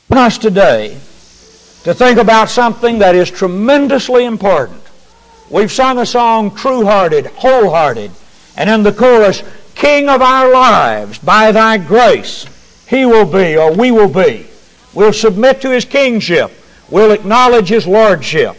us today to think about something that is tremendously important. We've sung a song, True-Hearted, Wholehearted, and in the chorus, King of our lives, by Thy grace, He will be, or we will be. We'll submit to His kingship. We'll acknowledge His lordship.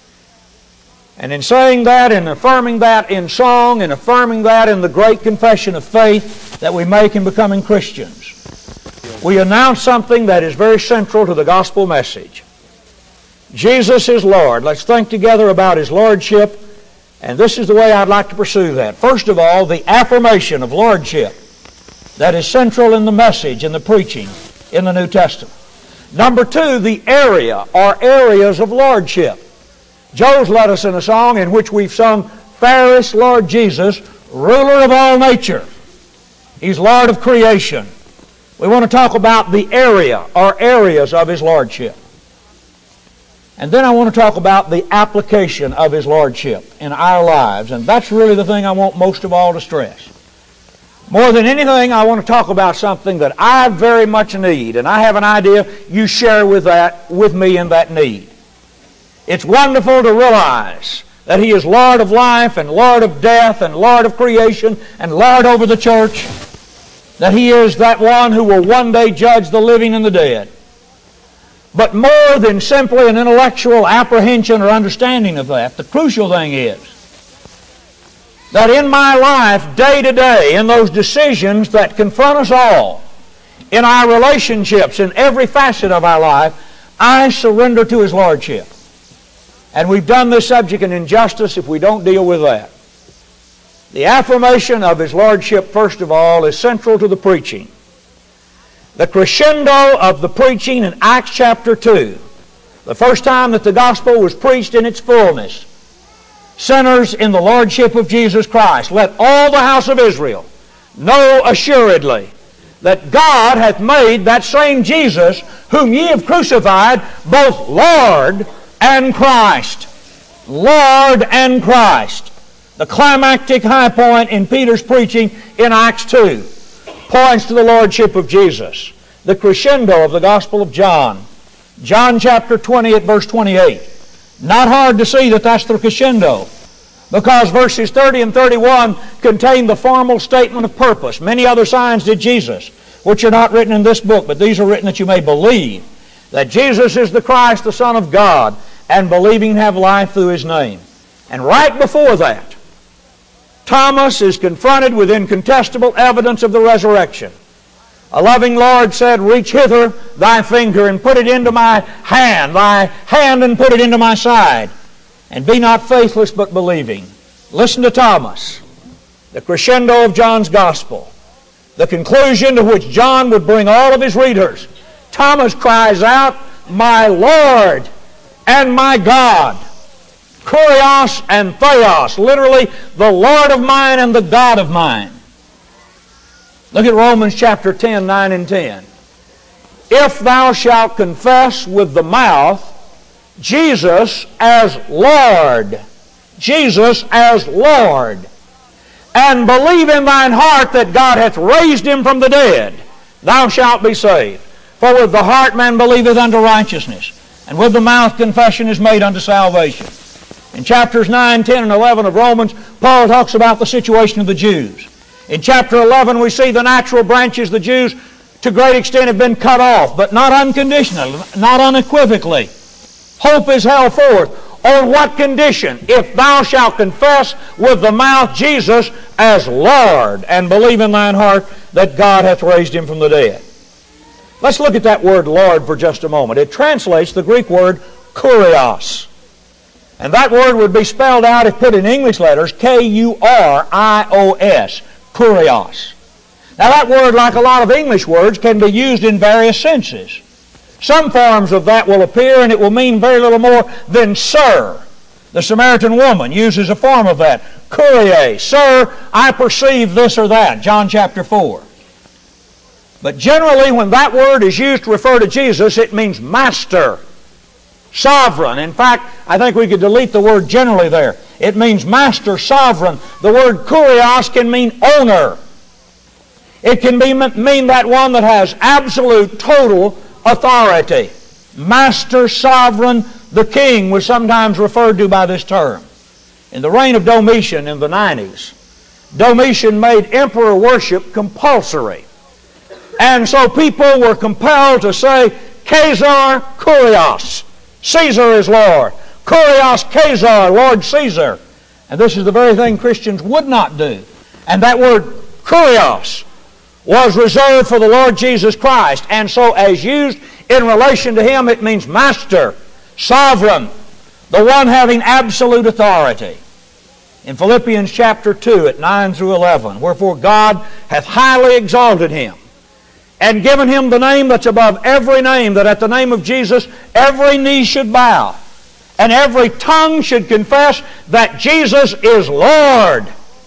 And in saying that and affirming that in song and affirming that in the great confession of faith that we make in becoming Christians, we announce something that is very central to the gospel message. Jesus is Lord. Let's think together about His lordship, and this is the way I'd like to pursue that. First of all, the affirmation of lordship that is central in the message and the preaching in the New Testament. Number two, the area or areas of lordship. Joe's led us in a song in which we've sung, Fairest Lord Jesus, ruler of all nature. He's Lord of creation. We want to talk about the area or areas of His lordship. And then I want to talk about the application of His lordship in our lives. And that's really the thing I want most of all to stress. More than anything, I want to talk about something that I very much need, and I have an idea you share with me in that need. It's wonderful to realize that He is Lord of life and Lord of death and Lord of creation and Lord over the church, that He is that one who will one day judge the living and the dead. But more than simply an intellectual apprehension or understanding of that, the crucial thing is that in my life, day to day, in those decisions that confront us all, in our relationships, in every facet of our life, I surrender to His lordship. And we've done this subject an injustice if we don't deal with that. The affirmation of His lordship, first of all, is central to the preaching. The crescendo of the preaching in Acts chapter 2, the first time that the gospel was preached in its fullness, sinners in the lordship of Jesus Christ, let all the house of Israel know assuredly that God hath made that same Jesus whom ye have crucified both Lord and Christ. Lord and Christ. The climactic high point in Peter's preaching in Acts 2 points to the lordship of Jesus. The crescendo of the Gospel of John. John chapter 20 at verse 28. Not hard to see that that's the crescendo, because verses 30 and 31 contain the formal statement of purpose. Many other signs did Jesus, which are not written in this book, but these are written that you may believe that Jesus is the Christ, the Son of God, and believing have life through His name. And right before that, Thomas is confronted with incontestable evidence of the resurrection. A loving Lord said, reach hither thy finger and put it into my hand, thy hand and put it into my side, and be not faithless but believing. Listen to Thomas, the crescendo of John's Gospel, the conclusion to which John would bring all of his readers. Thomas cries out, my Lord and my God. Kurios and Theos, literally the Lord of mine and the God of mine. Look at Romans chapter 10, 9 and 10. If thou shalt confess with the mouth Jesus as Lord, Jesus as Lord, and believe in thine heart that God hath raised Him from the dead, thou shalt be saved. For with the heart man believeth unto righteousness, and with the mouth confession is made unto salvation. In chapters 9, 10, and 11 of Romans, Paul talks about the situation of the Jews. In chapter 11, we see the natural branches, the Jews, to a great extent have been cut off, but not unconditionally, not unequivocally. Hope is held forth. On what condition? If thou shalt confess with the mouth Jesus as Lord, and believe in thine heart that God hath raised Him from the dead. Let's look at that word Lord for just a moment. It translates the Greek word kurios. And that word would be spelled out if put in English letters, K-U-R-I-O-S, kurios. Now that word, like a lot of English words, can be used in various senses. Some forms of that will appear and it will mean very little more than sir. The Samaritan woman uses a form of that. Kurie, sir, I perceive this or that, John chapter 4. But generally when that word is used to refer to Jesus, it means master, sovereign. In fact, I think we could delete the word generally there. It means master, sovereign. The word kurios can mean owner. It can mean that one that has absolute, total authority. Master, sovereign, the king was sometimes referred to by this term. In the reign of Domitian in the 90s, Domitian made emperor worship compulsory. And so people were compelled to say, Caesar Kurios. Caesar is Lord. Kurios Caesar, Lord Caesar. And this is the very thing Christians would not do. And that word Kurios was reserved for the Lord Jesus Christ. And so as used in relation to Him, it means master, sovereign, the one having absolute authority. In Philippians chapter 2 at 9 through 11, wherefore God hath highly exalted Him and given Him the name that's above every name, that at the name of Jesus every knee should bow and every tongue should confess that Jesus is Lord.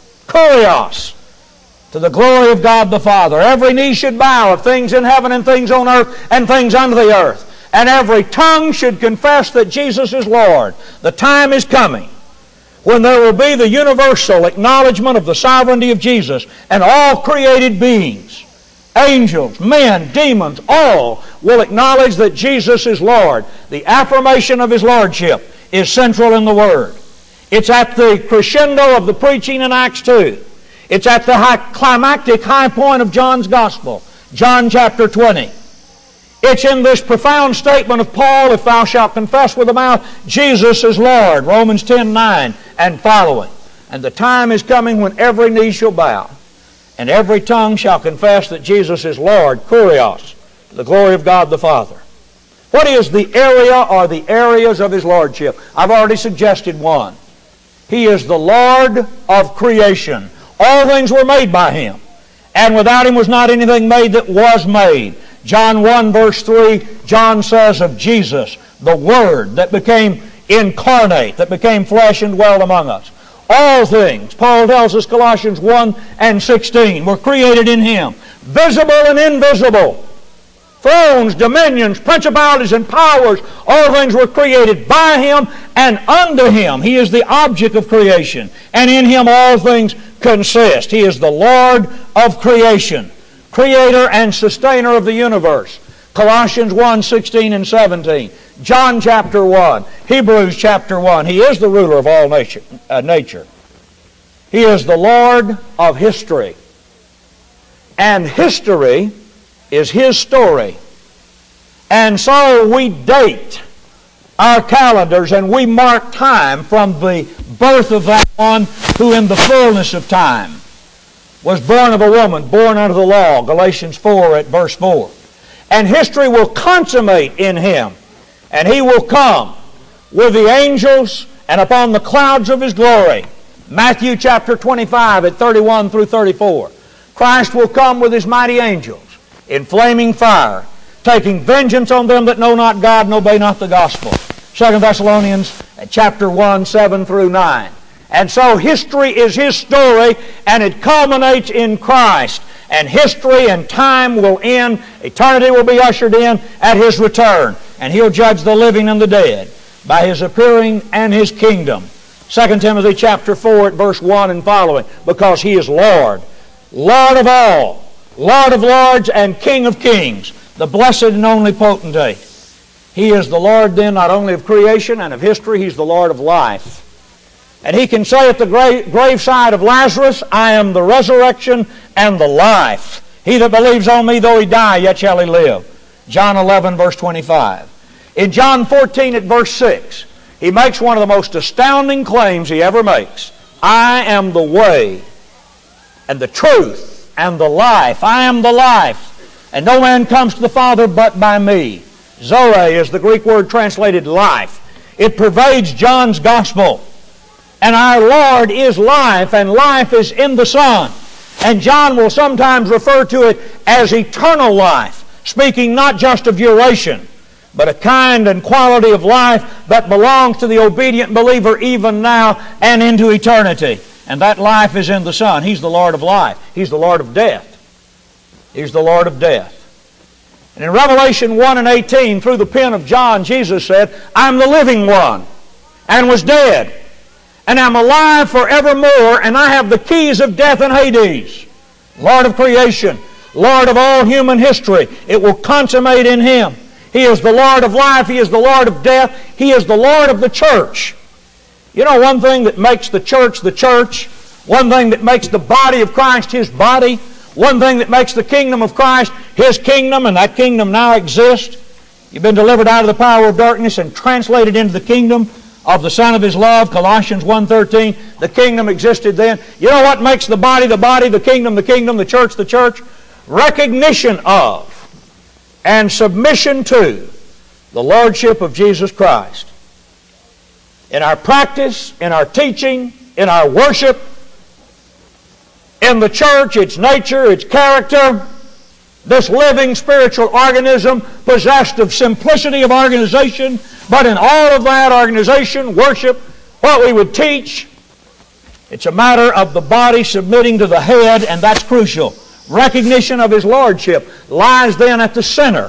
Kurios. To the glory of God the Father. Every knee should bow of things in heaven and things on earth and things under the earth. And every tongue should confess that Jesus is Lord. The time is coming when there will be the universal acknowledgement of the sovereignty of Jesus, and all created beings, angels, men, demons, all will acknowledge that Jesus is Lord. The affirmation of His Lordship is central in the Word. It's at the crescendo of the preaching in Acts 2. It's at the climactic high point of John's Gospel, John chapter 20. It's in this profound statement of Paul, if thou shalt confess with the mouth, Jesus is Lord, Romans 10:9 and following. And the time is coming when every knee shall bow, and every tongue shall confess that Jesus is Lord, Kurios, to the glory of God the Father. What is the area or the areas of His Lordship? I've already suggested one. He is the Lord of creation. All things were made by Him, and without Him was not anything made that was made. John 1 verse 3, John says of Jesus, the Word that became incarnate, that became flesh and dwelled among us. All things, Paul tells us, Colossians 1 and 16, were created in Him, visible and invisible. Thrones, dominions, principalities, and powers, all things were created by Him and unto Him. He is the object of creation, and in Him all things consist. He is the Lord of creation, creator and sustainer of the universe. Colossians 1, 16 and 17. John chapter 1. Hebrews chapter 1. He is the ruler of all nature. He is the Lord of history. And history is His story. And so we date our calendars and we mark time from the birth of that one who in the fullness of time was born of a woman, born under the law, Galatians 4 at verse 4. And history will consummate in Him, and He will come with the angels and upon the clouds of His glory. Matthew chapter 25 at 31 through 34. Christ will come with His mighty angels in flaming fire, taking vengeance on them that know not God and obey not the gospel. 2 Thessalonians chapter 1, 7 through 9. And so history is His story, and it culminates in Christ. And history and time will end. Eternity will be ushered in at His return. And He'll judge the living and the dead by His appearing and His kingdom. 2 Timothy chapter 4 at verse 1 and following. Because He is Lord, Lord of all, Lord of lords, and King of kings, the blessed and only potentate. He is the Lord then not only of creation and of history, He's the Lord of life. And He can say at the graveside of Lazarus, I am the resurrection and the life. He that believes on Me, though he die, yet shall he live. John 11, verse 25. In John 14 at verse 6, He makes one of the most astounding claims He ever makes. I am the way and the truth and the life. I am the life. And no man comes to the Father but by Me. Zoe is the Greek word translated life. It pervades John's gospel. And our Lord is life, and life is in the Son. And John will sometimes refer to it as eternal life, speaking not just of duration, but a kind and quality of life that belongs to the obedient believer even now and into eternity. And that life is in the Son. He's the Lord of life. He's the Lord of death. He's the Lord of death. And in Revelation 1 and 18, through the pen of John, Jesus said, I'm the living one, and was dead, and am alive forevermore, and I have the keys of death and Hades. Lord of creation, Lord of all human history. It will consummate in Him. He is the Lord of life. He is the Lord of death. He is the Lord of the church. You know, one thing that makes the church, one thing that makes the body of Christ His body, one thing that makes the kingdom of Christ His kingdom, and that kingdom now exists. You've been delivered out of the power of darkness and translated into the kingdom of the Son of His love, Colossians 1:13. The kingdom existed then. You know what makes the body, the kingdom, the church, the church? Recognition of and submission to the Lordship of Jesus Christ. In our practice, in our teaching, in our worship, in the church, its nature, its character, this living spiritual organism possessed of simplicity of organization, but in all of that organization, worship, what we would teach, it's a matter of the body submitting to the head, and that's crucial. Recognition of His Lordship lies then at the center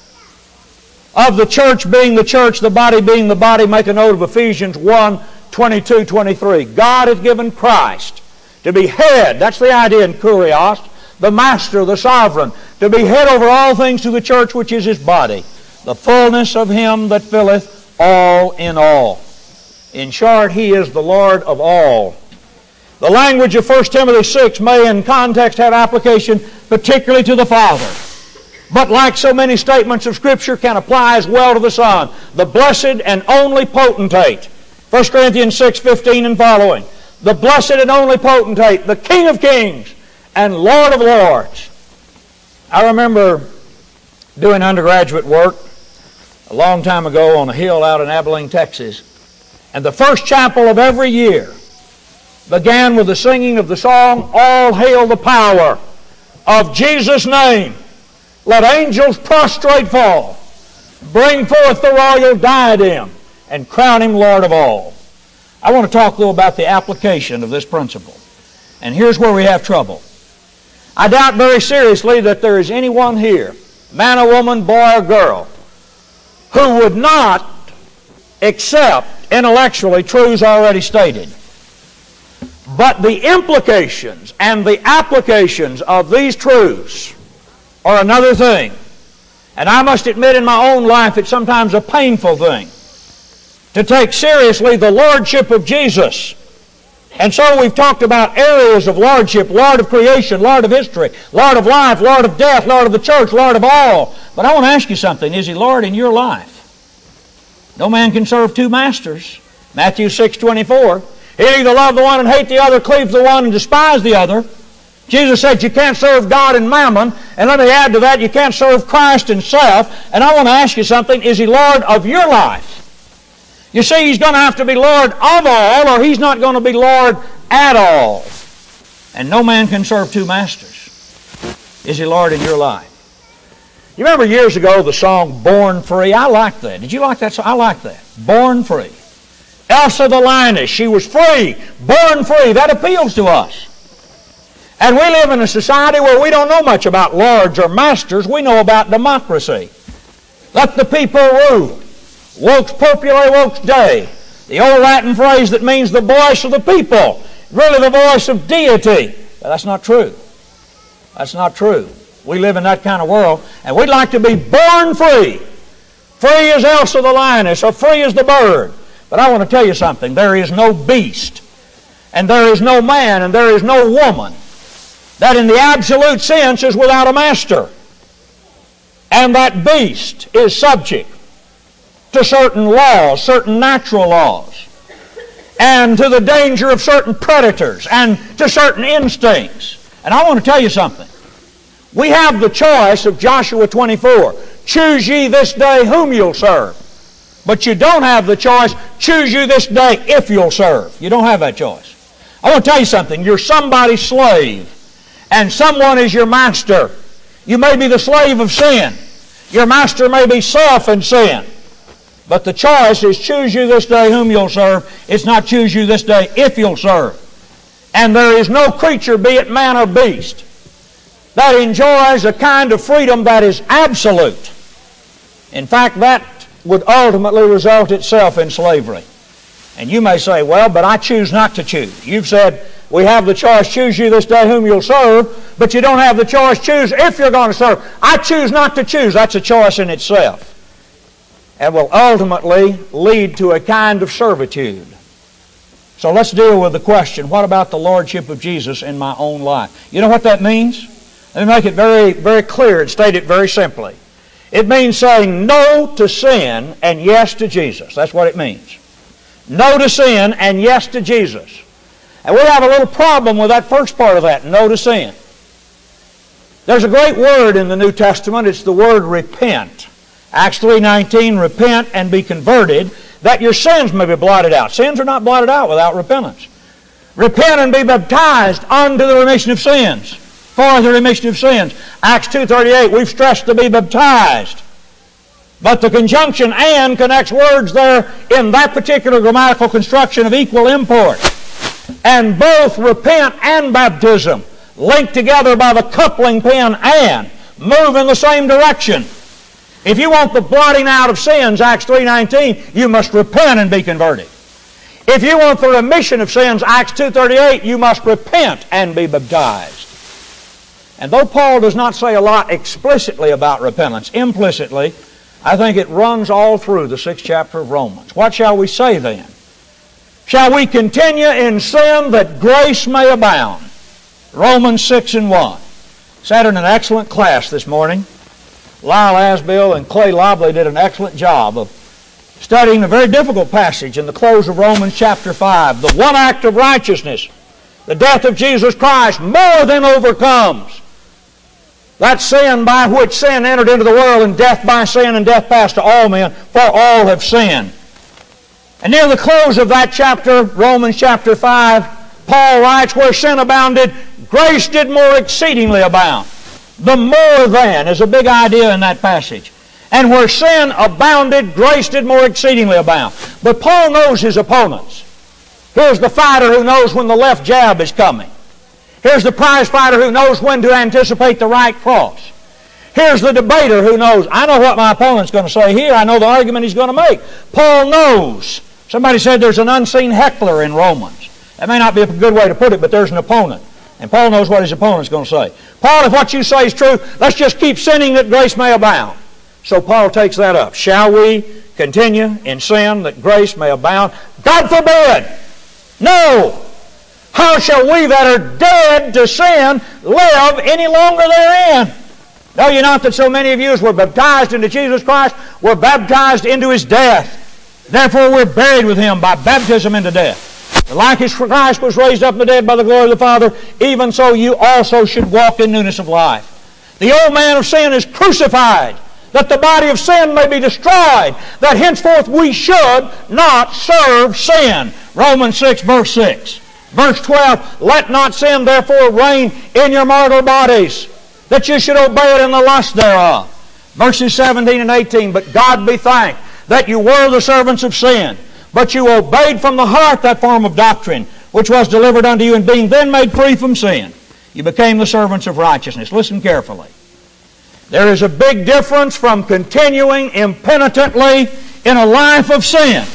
of the church being the church, the body being the body. Make a note of Ephesians 1:22-23. God has given Christ to be head. That's the idea in kurios, the master, the sovereign, to be head over all things to the church, which is His body, the fullness of Him that filleth all in all. In short, He is the Lord of all. The language of 1 Timothy 6 may in context have application particularly to the Father, but like so many statements of Scripture can apply as well to the Son, the blessed and only potentate. 1 Corinthians 6:15 and following. The blessed and only potentate, the King of kings and Lord of lords. I remember doing undergraduate work a long time ago on a hill out in Abilene, Texas, and the first chapel of every year began with the singing of the song, All Hail the Power of Jesus' Name. Let angels prostrate fall, bring forth the royal diadem, and crown Him Lord of all. I want to talk, though, about the application of this principle. And here's where we have trouble. I doubt very seriously that there is anyone here, man or woman, boy or girl, who would not accept intellectually truths already stated. But the implications and the applications of these truths are another thing. And I must admit in my own life it's sometimes a painful thing to take seriously the Lordship of Jesus. And so we've talked about areas of Lordship, Lord of creation, Lord of history, Lord of life, Lord of death, Lord of the church, Lord of all. But I want to ask you something. Is He Lord in your life? No man can serve two masters. Matthew 6:24. He'll either love the one and hate the other, cleave to the one and despise the other. Jesus said you can't serve God and mammon. And let me add to that, you can't serve Christ and self. And I want to ask you something. Is He Lord of your life? You see, He's going to have to be Lord of all, or He's not going to be Lord at all. And no man can serve two masters. Is He Lord in your life? You remember years ago the song Born Free? I liked that. Did you like that song? I like that. Born Free. Elsa the Lioness, she was free, born free. That appeals to us. And we live in a society where we don't know much about lords or masters. We know about democracy. Let the people rule. Vox populi, vox Dei. The old Latin phrase that means the voice of the people. Really the voice of deity. But that's not true. That's not true. We live in that kind of world, and we'd like to be born free. Free as Elsa the Lioness, or free as the bird. But I want to tell you something. There is no beast, and there is no man, and there is no woman that in the absolute sense is without a master. And that beast is subject to certain laws, certain natural laws, and to the danger of certain predators, and to certain instincts. And I want to tell you something. We have the choice of Joshua 24. Choose ye this day whom you'll serve. But you don't have the choice, choose you this day if you'll serve. You don't have that choice. I want to tell you something. You're somebody's slave, and someone is your master. You may be the slave of sin. Your master may be self and sin. But the choice is choose you this day whom you'll serve. It's not choose you this day if you'll serve. And there is no creature, be it man or beast, that enjoys a kind of freedom that is absolute. In fact, that would ultimately result itself in slavery. And you may say, well, but I choose not to choose. You've said, we have the choice, choose you this day whom you'll serve, but you don't have the choice, choose if you're going to serve. I choose not to choose. That's a choice in itself. and will ultimately lead to a kind of servitude. So let's deal with the question, what about the Lordship of Jesus in my own life? You know what that means? Let me make it very, very clear and state it very simply. It means saying no to sin and yes to Jesus. That's what it means. No to sin and yes to Jesus. And we have a little problem with that first part of that, no to sin. There's a great word in the New Testament. It's the word repent. Acts 3:19, repent and be converted, that your sins may be blotted out. Sins are not blotted out without repentance. Repent and be baptized unto the remission of sins. For the remission of sins. Acts 2:38, we've stressed to be baptized. But the conjunction and connects words there in that particular grammatical construction of equal import. And both repent and baptism, linked together by the coupling pen and, move in the same direction. If you want the blotting out of sins, Acts 3:19, you must repent and be converted. If you want the remission of sins, Acts 2:38, you must repent and be baptized. And though Paul does not say a lot explicitly about repentance, implicitly, I think it runs all through the 6th chapter of Romans. What shall we say then? Shall we continue in sin that grace may abound? Romans 6:1. Sat in an excellent class this morning. Lyle Asbill and Clay Lobley did an excellent job of studying a very difficult passage in the close of Romans chapter 5. The one act of righteousness, the death of Jesus Christ, more than overcomes that sin by which sin entered into the world, and death by sin, and death passed to all men, for all have sinned. And near the close of that chapter, Romans chapter 5, Paul writes, where sin abounded, grace did more exceedingly abound. The more than is a big idea in that passage. And where sin abounded, grace did more exceedingly abound. But Paul knows his opponents. Here's the fighter who knows when the left jab is coming. Here's the prize fighter who knows when to anticipate the right cross. Here's the debater who knows, I know what my opponent's going to say here. I know the argument he's going to make. Paul knows. Somebody said there's an unseen heckler in Romans. That may not be a good way to put it, but there's an opponent. And Paul knows what his opponent's going to say. Paul, if what you say is true, let's just keep sinning that grace may abound. So Paul takes that up. Shall we continue in sin that grace may abound? God forbid! No! How shall we that are dead to sin live any longer therein? Know ye not that so many of you as were baptized into Jesus Christ were baptized into His death? Therefore we're buried with Him by baptism into death. Like as Christ was raised up from the dead by the glory of the Father, even so you also should walk in newness of life. The old man of sin is crucified, that the body of sin may be destroyed, that henceforth we should not serve sin. Romans 6, verse 6. Verse 12, let not sin therefore reign in your mortal bodies, that you should obey it in the lust thereof. Verses 17 and 18, but God be thanked that you were the servants of sin, but you obeyed from the heart that form of doctrine which was delivered unto you, and being then made free from sin, you became the servants of righteousness. Listen carefully. There is a big difference from continuing impenitently in a life of sin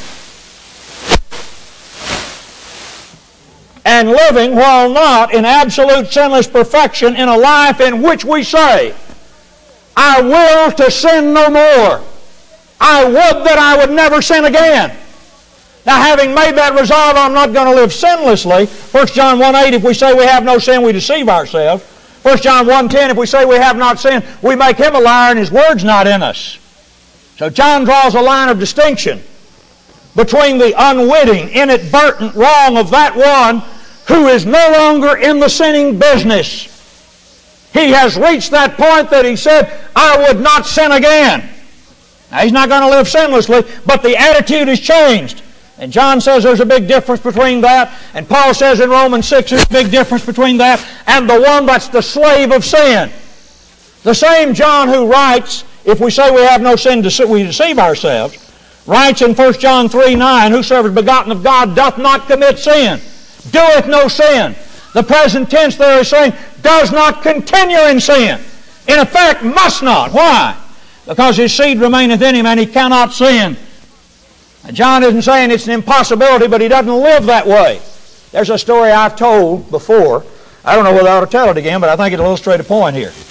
and living, while not in absolute sinless perfection, in a life in which we say, I will to sin no more. I would that I would never sin again. Now, having made that resolve, I'm not going to live sinlessly. 1 John 1:8, if we say we have no sin, we deceive ourselves. 1 John 1:10, if we say we have not sinned, we make Him a liar and His word's not in us. So John draws a line of distinction between the unwitting, inadvertent wrong of that one who is no longer in the sinning business. He has reached that point that he said, I would not sin again. Now, he's not going to live sinlessly, but the attitude has changed. And John says there's a big difference between that, and Paul says in Romans 6 there's a big difference between that and the one that's the slave of sin. The same John who writes, if we say we have no sin, we deceive ourselves, writes in 1 John 3:9, whosoever is begotten of God doth not commit sin, doeth no sin. The present tense there is saying, does not continue in sin. In effect, must not. Why? Because his seed remaineth in him and he cannot sin. Now, John isn't saying it's an impossibility, but he doesn't live that way. There's a story I've told before. I don't know whether I ought to tell it again, but I think it'll illustrate a point here.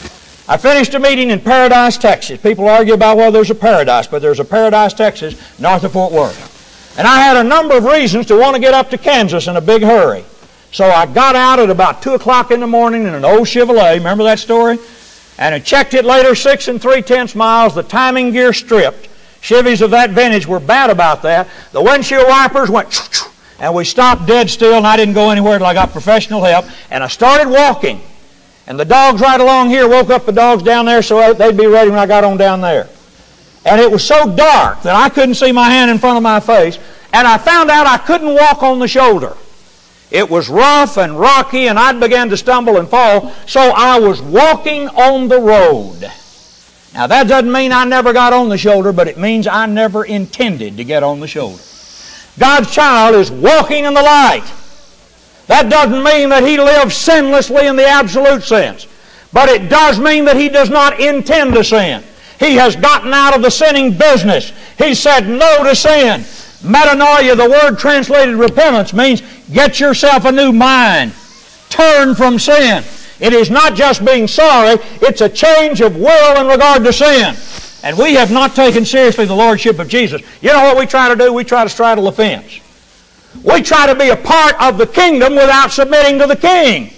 I finished a meeting in Paradise, Texas. People argue about whether there's a Paradise, but there's a Paradise, Texas, north of Fort Worth. And I had a number of reasons to want to get up to Kansas in a big hurry. So I got out at about 2 o'clock in the morning in an old Chevrolet. Remember that story? And I checked it later, 6 3/10 miles. The timing gear stripped. Chevys of that vintage were bad about that. The windshield wipers went choo-choo, and we stopped dead still, and I didn't go anywhere until I got professional help. And I started walking. And the dogs right along here woke up the dogs down there so they'd be ready when I got on down there. And it was so dark that I couldn't see my hand in front of my face. And I found out I couldn't walk on the shoulder. It was rough and rocky, and I'd began to stumble and fall. So I was walking on the road. Now that doesn't mean I never got on the shoulder, but it means I never intended to get on the shoulder. God's child is walking in the light. That doesn't mean that he lives sinlessly in the absolute sense. But it does mean that he does not intend to sin. He has gotten out of the sinning business. He said no to sin. Metanoia, the word translated repentance, means get yourself a new mind. Turn from sin. It is not just being sorry, it's a change of will in regard to sin. And we have not taken seriously the Lordship of Jesus. You know what we try to do? We try to straddle the fence. We try to be a part of the kingdom without submitting to the king.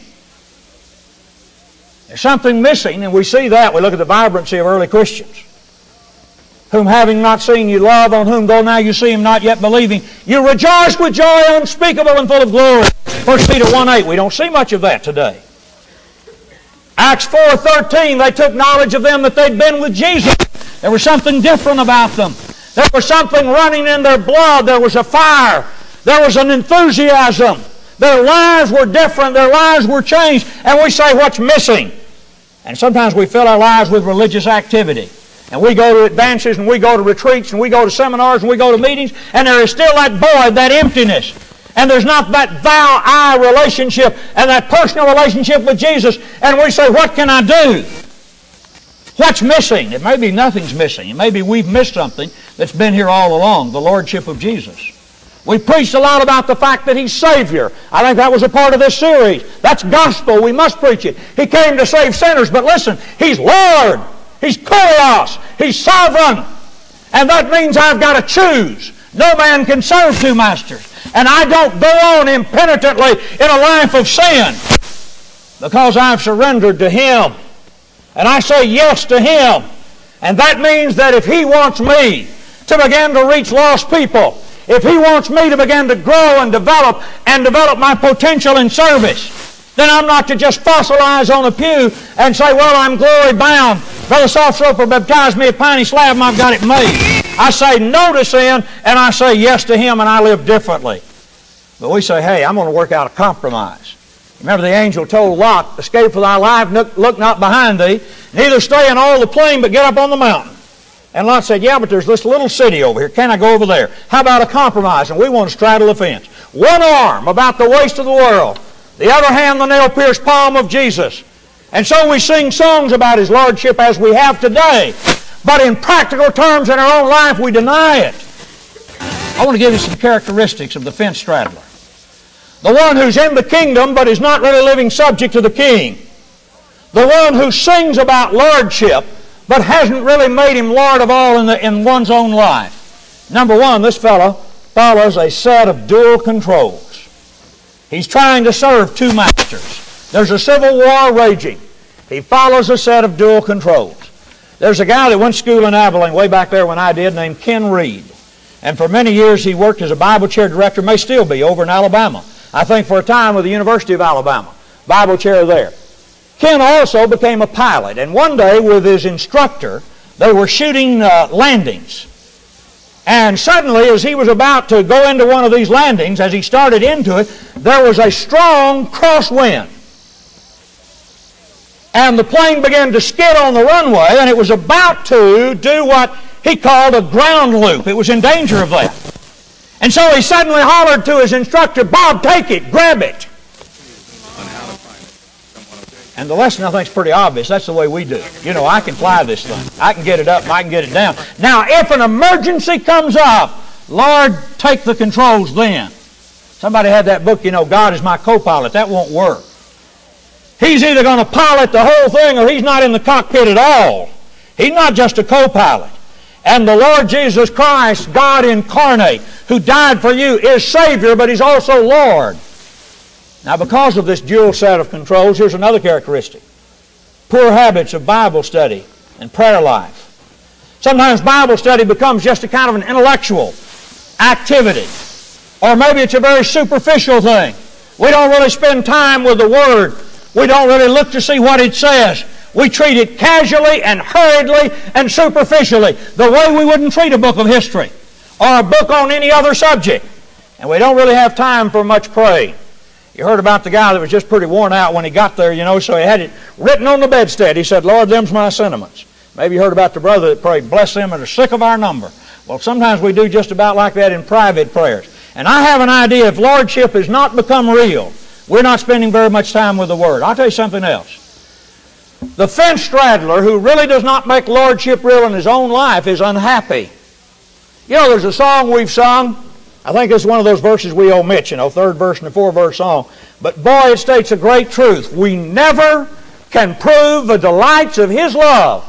There's something missing, and we see that. We look at the vibrancy of early Christians. Whom having not seen you love, on whom though now you see him not yet believing, you rejoice with joy unspeakable and full of glory. 1 Peter 1:8. We don't see much of that today. Acts 4:13, they took knowledge of them that they'd been with Jesus. There was something different about them. There was something running in their blood. There was a fire. There was an enthusiasm. Their lives were different. Their lives were changed. And we say, what's missing? And sometimes we fill our lives with religious activity. And we go to advances, and we go to retreats, and we go to seminars, and we go to meetings, and there is still that void, that emptiness. And there's not that thou-I relationship and that personal relationship with Jesus. And we say, what can I do? What's missing? It may be nothing's missing. It may be we've missed something that's been here all along, the Lordship of Jesus. We preached a lot about the fact that He's Savior. I think that was a part of this series. That's gospel. We must preach it. He came to save sinners, but listen, He's Lord. He's Kurios. He's sovereign. And that means I've got to choose. No man can serve two masters. And I don't go on impenitently in a life of sin because I've surrendered to Him. And I say yes to Him. And that means that if He wants me to begin to reach lost people, if He wants me to begin to grow and develop my potential in service, then I'm not to just fossilize on a pew and say, well, I'm glory bound. Brother Softsoper baptized me a piney slab and I've got it made. I say no to sin and I say yes to Him and I live differently. But we say, hey, I'm going to work out a compromise. Remember the angel told Lot, escape for thy life, look not behind thee, neither stay in all the plain but get up on the mountain. And Lot said, yeah, but there's this little city over here. Can I go over there? How about a compromise? And we want to straddle the fence. One arm about the waist of the world. The other hand, the nail-pierced palm of Jesus. And so we sing songs about His Lordship as we have today. But in practical terms in our own life, we deny it. I want to give you some characteristics of the fence straddler. The one who's in the kingdom but is not really living subject to the king. The one who sings about lordship but hasn't really made Him Lord of all in one's own life. Number one, this fellow follows a set of dual controls. He's trying to serve two masters. There's a civil war raging. He follows a set of dual controls. There's a guy that went to school in Abilene way back there when I did named Ken Reed. And for many years he worked as a Bible chair director, may still be, over in Alabama. I think for a time with the University of Alabama. Bible chair there. Ken also became a pilot. And one day with his instructor, they were shooting landings. And suddenly, as he was about to go into one of these landings, as he started into it, there was a strong crosswind. And the plane began to skid on the runway, and it was about to do what he called a ground loop. It was in danger of that. And so he suddenly hollered to his instructor, Bob, take it, grab it. And the lesson, I think, is pretty obvious. That's the way we do it. You know, I can fly this thing. I can get it up and I can get it down. Now, if an emergency comes up, Lord, take the controls then. Somebody had that book, you know, God is my co-pilot. That won't work. He's either going to pilot the whole thing or he's not in the cockpit at all. He's not just a co-pilot. And the Lord Jesus Christ, God incarnate, who died for you, is Savior, but He's also Lord. Now, because of this dual set of controls, here's another characteristic. Poor habits of Bible study and prayer life. Sometimes Bible study becomes just a kind of an intellectual activity. Or maybe it's a very superficial thing. We don't really spend time with the Word. We don't really look to see what it says. We treat it casually and hurriedly and superficially, the way we wouldn't treat a book of history or a book on any other subject. And we don't really have time for much praying. You heard about the guy that was just pretty worn out when he got there, so he had it written on the bedstead. He said, Lord, them's my sentiments. Maybe you heard about the brother that prayed, bless them that are sick of our number. Well, sometimes we do just about like that in private prayers. And I have an idea, if Lordship has not become real, we're not spending very much time with the Word. I'll tell you something else. The fence straddler who really does not make Lordship real in his own life is unhappy. There's a song we've sung. I think it's one of those verses we omit, third verse in a 4-verse song. But boy, it states a great truth. We never can prove the delights of His love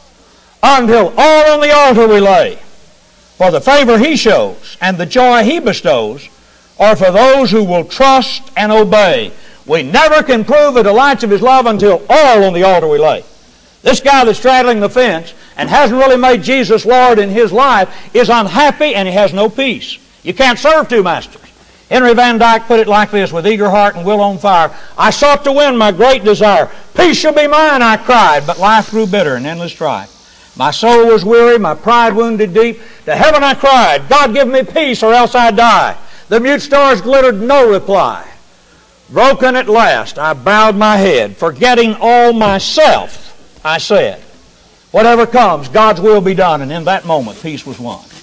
until all on the altar we lay. For the favor He shows and the joy He bestows are for those who will trust and obey. We never can prove the delights of His love until all on the altar we lay. This guy that's straddling the fence and hasn't really made Jesus Lord in his life is unhappy and he has no peace. You can't serve two masters. Henry Van Dyke put it like this, with eager heart and will on fire. I sought to win my great desire. Peace shall be mine, I cried, but life grew bitter and endless strife. My soul was weary, my pride wounded deep. To heaven I cried, God give me peace or else I die. The mute stars glittered, no reply. Broken at last, I bowed my head. Forgetting all myself, I said, whatever comes, God's will be done. And in that moment, peace was won.